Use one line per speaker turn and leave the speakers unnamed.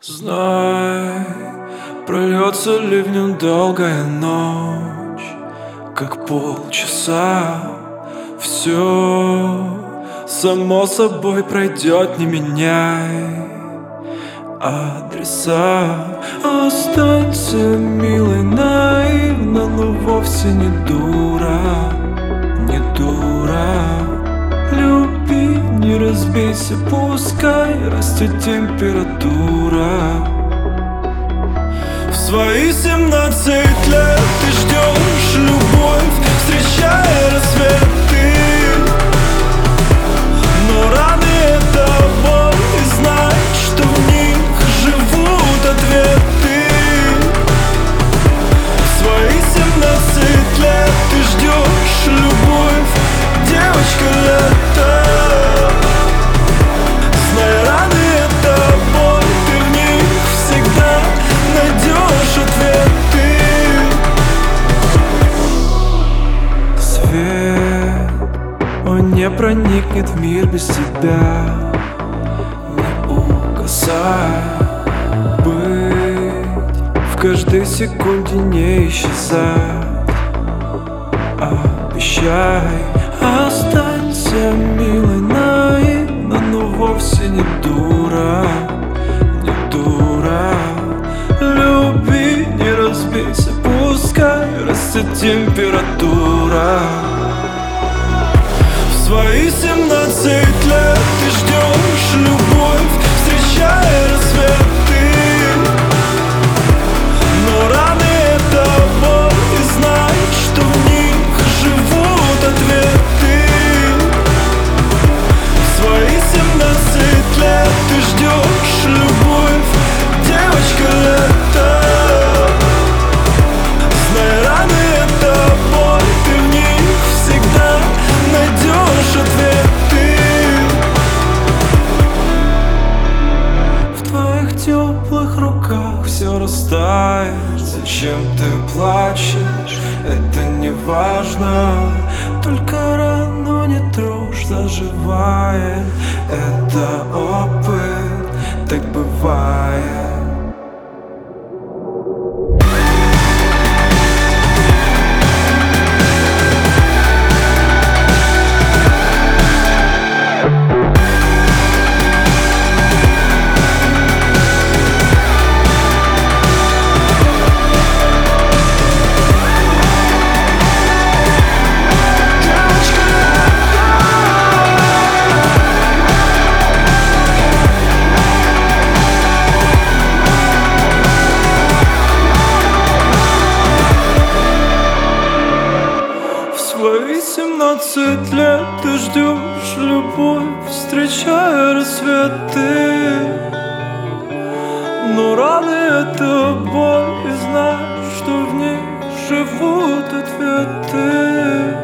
Знай, прольется ливнем долгая ночь, как полчаса. Все само собой пройдет, не меняй адреса. Останься милой наивно, но вовсе не дура, не дура. Люби, не разбейся, пускай растет температура. В свои 17 лет ты ждешь любовь, встречая рассветы. Но рано это боль, и знай, что в них живут ответы. В свои 17 лет ты ждешь любовь, девочка лето. Знай, рано это боль, ты в них всегда найдешь ответы. Свет, он не проникнет в мир без тебя. Не угасай, быть в каждой секунде, не исчезать. Обещай, останься милой наивно, но вовсе не дура, не дура. Люби, не разбейся, пускай растет температура. В свои 17 лет ты ждешь любовь, встречая рассветы. Но рано это боль, и знай, что в них живут ответы. В свои 17 лет ты ждешь любовь, девочка лето. Знай, рано это боль, ты в них всегда найдешь ответы. В твоих теплых руках все растает. Зачем ты плачешь? Это не важно. Только рану не трожь, заживает. Это опыт, так бывает. В свои 17 лет ты ждешь любовь, встречая рассветы. Но рано это боль, и знаешь, что в них живут ответы.